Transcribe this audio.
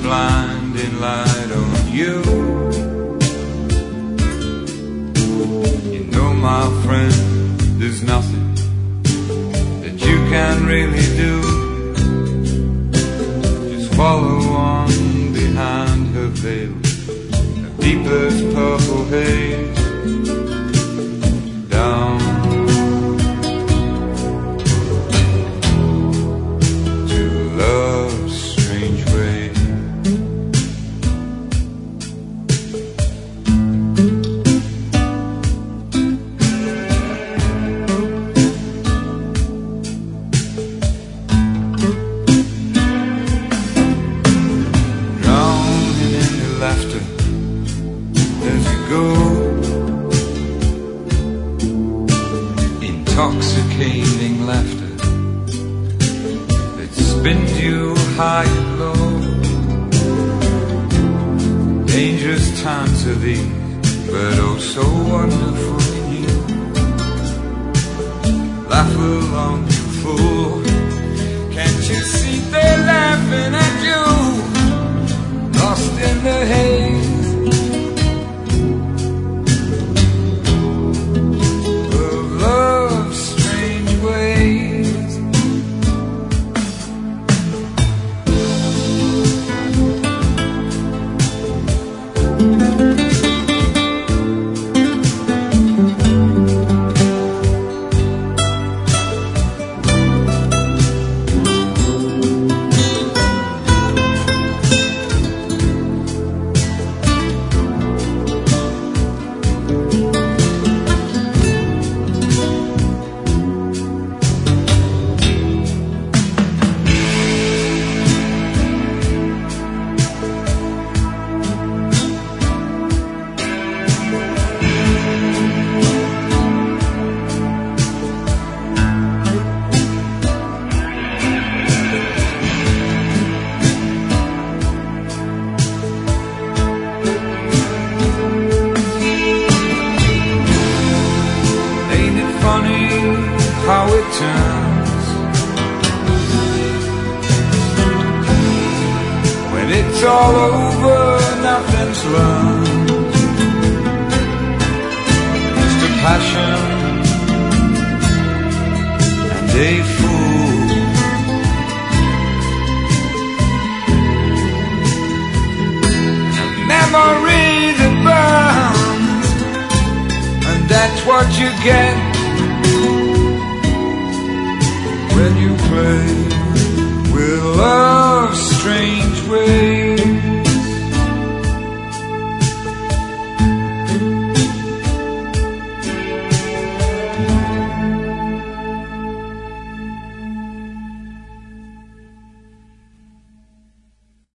blinding light on you. You know, my friend, there's nothing that you can really do. Just follow on behind her veil, the deepest purple haze, down to love's strange way. Drowning in the laughter as you go, intoxicating laughter that spins you high and low. Dangerous times are these, but oh so wonderful in you. Laugh along, you fool. Can't you see they're laughing at you? Lost in the haze of love's strange ways. Ain't it funny how it turns when it's all over, nothing's learned. Just a passion and a fool. A memory that burns, and that's what you get when you play with love's strange ways.